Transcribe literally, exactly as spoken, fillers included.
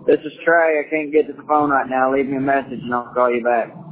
This is Trey. I can't get to the phone right now. Leave me a message and I'll call you back.